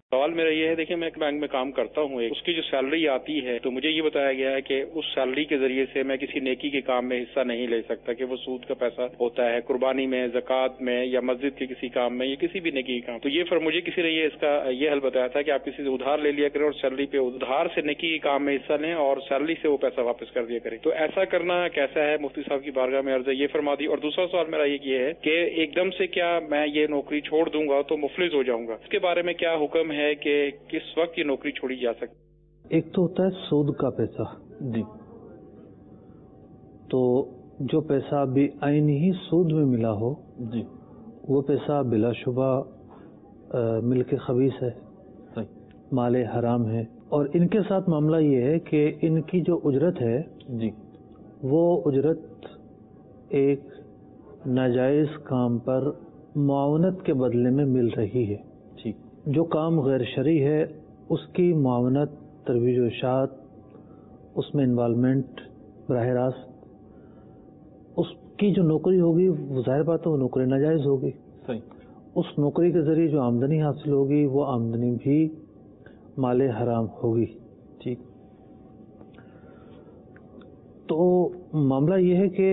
سوال میرا یہ ہے، دیکھیں میں ایک بینک میں کام کرتا ہوں، اس کی جو سیلری آتی ہے تو مجھے یہ بتایا گیا ہے کہ اس سیلری کے ذریعے سے میں کسی نیکی کے کام میں حصہ نہیں لے سکتا، کہ وہ سود کا پیسہ ہوتا ہے قربانی میں، زکوٰۃ میں، یا مسجد کے کسی کام میں، یا کسی بھی نیکی کے کام. تو یہ مجھے کسی نے اس کا یہ حل بتایا تھا کہ آپ کسی سے ادھار لے لیا کریں اور سیلری پہ ادھار سے نیکی کے کام میں حصہ لیں اور سیلری سے وہ پیسہ واپس کر دیا کریں. تو ایسا کرنا کیسا ہے؟ مفتی صاحب کی بارگاہ میں عرض ہے، یہ فرما دی. اور دوسرا سوال میرا یہ ہے کہ ایک دم سے کیا میں یہ نوکری چھوڑ دوں گا تو مفلس ہو جاؤں گا؟ اس کے بارے میں کیا حکم ہے کہ کس وقت یہ نوکری چھوڑی جا سکتی؟ ایک تو ہوتا ہے سود کا پیسہ جی، تو جو پیسہ بھی عینی ہی سود میں ملا ہو جی، وہ پیسہ بلا شبہ ملک خبیث ہے، مال حرام ہے. اور ان کے ساتھ معاملہ یہ ہے کہ ان کی جو اجرت ہے جی، وہ اجرت ایک ناجائز کام پر معاونت کے بدلے میں مل رہی ہے. ٹھیک، جو کام غیر شرعی ہے اس کی معاونت، ترویج و اشاعت، اس میں انوالومنٹ براہ راست، اس کی جو نوکری ہوگی وہ ظاہر بات ہے وہ نوکری ناجائز ہوگی. صحیح، اس نوکری کے ذریعے جو آمدنی حاصل ہوگی وہ آمدنی بھی مال حرام ہوگی. ٹھیک، تو معاملہ یہ ہے کہ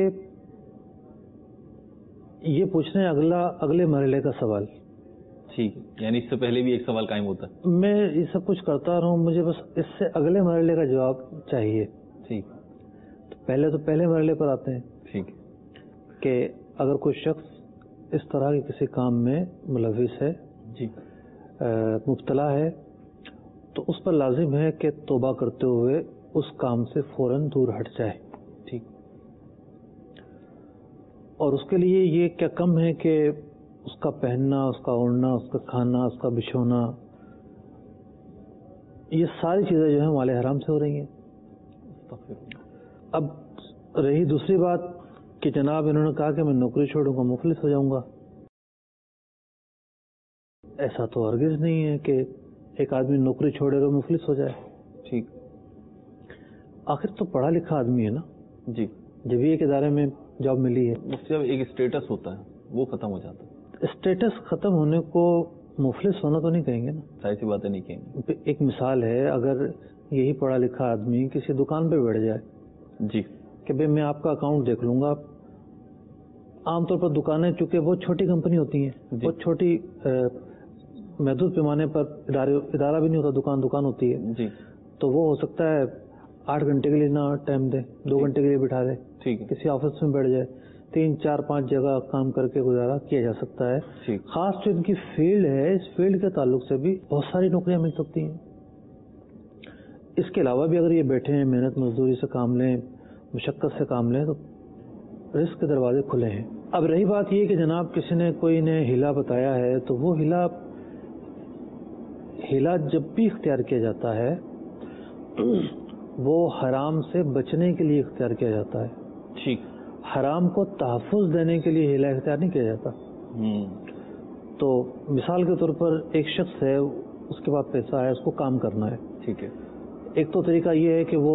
یہ پوچھنا ہے اگلے مرحلے کا سوال. ٹھیک، یعنی اس سے پہلے بھی ایک سوال قائم ہوتا ہے. میں یہ سب کچھ کرتا رہا ہوں، مجھے بس اس سے اگلے مرحلے کا جواب چاہیے. ٹھیک، تو پہلے مرحلے پر آتے ہیں. ٹھیک، کہ اگر کوئی شخص اس طرح کے کسی کام میں ملوث ہے جی، مبتلا ہے، تو اس پر لازم ہے کہ توبہ کرتے ہوئے اس کام سے فوراً دور ہٹ جائے. ٹھیک، اور اس کے لیے یہ کیا کم ہے کہ اس کا پہننا، اس کا اوڑھنا، اس کا کھانا، اس کا بچھونا، یہ ساری چیزیں جو ہیں مال حرام سے ہو رہی ہیں. اب رہی دوسری بات کہ جناب انہوں نے کہا کہ میں نوکری چھوڑوں گا مفلس ہو جاؤں گا. ایسا تو ہرگز نہیں ہے کہ ایک آدمی نوکری چھوڑے گا مفلس ہو جائے. ٹھیک، آخر تو پڑھا لکھا آدمی ہے نا جی، جب ایک ادارے میں جاب ملی ہے. مفتی صاحب ایک اسٹیٹس ہوتا ہے وہ ختم ہو جاتا ہے. اسٹیٹس ختم ہونے کو مفلس ہونا تو نہیں کہیں گے نا، ظاہر سی باتیں نہیں کہیں گے. ایک مثال ہے، اگر یہی پڑھا لکھا آدمی کسی دکان پہ بیٹھ جائے جی کہ بھئی میں آپ کا اکاؤنٹ دیکھ لوں گا. عام طور پر دکانیں چونکہ بہت چھوٹی کمپنی ہوتی ہیں، بہت چھوٹی محدود پیمانے پر ادارہ بھی نہیں ہوتا، دکان ہوتی ہے جی، تو وہ ہو سکتا ہے 8 گھنٹے کے لیے نہ ٹائم دے، 2 گھنٹے کے لیے بٹھا دے. ٹھیک ہے، کسی آفس میں بیٹھ جائے، 3 4 5 جگہ کام کر کے گزارا کیا جا سکتا ہے. خاص جو ان کی فیلڈ ہے، اس فیلڈ کے تعلق سے بھی بہت ساری نوکریاں مل سکتی ہیں. اس کے علاوہ بھی اگر یہ بیٹھے ہیں، محنت مزدوری سے کام لیں، مشقت سے کام لیں، تو رزق کے دروازے کھلے ہیں. اب رہی بات یہ کہ جناب کسی نے کوئی نے ہیلا بتایا ہے، تو وہ ہیلا جب بھی اختیار کیا جاتا ہے وہ حرام سے بچنے کے لیے اختیار کیا جاتا ہے. ٹھیک، حرام کو تحفظ دینے کے لیے ہیلا اختیار نہیں کیا جاتا. تو مثال کے طور پر ایک شخص ہے، اس کے پاس پیسہ ہے، اس کو کام کرنا ہے. ٹھیک ہے، ایک تو طریقہ یہ ہے کہ وہ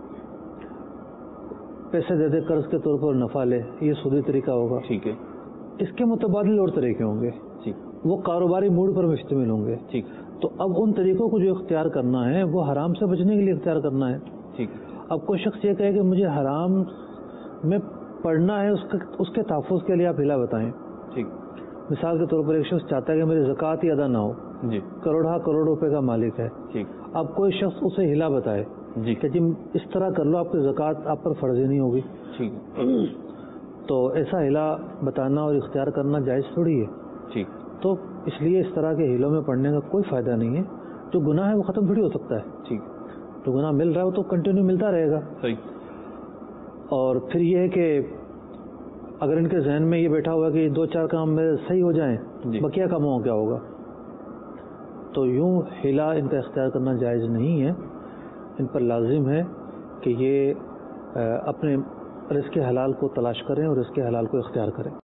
پیسے دے دے قرض کے طور پر نفع لے، یہ سودی طریقہ ہوگا. ٹھیک ہے، اس کے متبادل اور طریقے ہوں گے. ٹھیک، وہ کاروباری موڈ پر مشتمل ہوں گے. ٹھیک، تو اب ان طریقوں کو جو اختیار کرنا ہے وہ حرام سے بچنے کے لیے اختیار کرنا ہے. ٹھیک، اب کوئی شخص یہ کہے کہ مجھے حرام میں پڑھنا ہے، اس کے تحفظ کے لیے آپ ہیلا بتائیں. ٹھیک، مثال کے طور پر ایک شخص چاہتا ہے کہ میری زکوٰۃ ہی ادا نہ ہو، جی، کروڑ روپے کا مالک ہے. ٹھیک، اب کوئی شخص اسے ہیلا بتائے جی کہ جی اس طرح کر لو، آپ کی زکوٰۃ آپ پر فرض ہی نہیں ہوگی. ٹھیک، تو ایسا ہیلا بتانا اور اختیار کرنا جائز تھوڑی ہے. ٹھیک، تو اس لیے اس طرح کے ہیلوں میں پڑھنے کا کوئی فائدہ نہیں ہے. جو گناہ ہے وہ ختم تھوڑی ہو سکتا ہے. ٹھیک، جو گناہ مل رہا ہے وہ تو کنٹینیو ملتا رہے گا. صحیح. اور پھر یہ ہے کہ اگر ان کے ذہن میں یہ بیٹھا ہوا کہ 2-4 کام میں صحیح ہو جائیں، بقیہ کاموں کیا ہوگا، تو یوں ہیلا ان کا اختیار کرنا جائز نہیں ہے. ان پر لازم ہے کہ یہ اپنے رزق حلال کو تلاش کریں اور رزق حلال کو اختیار کریں.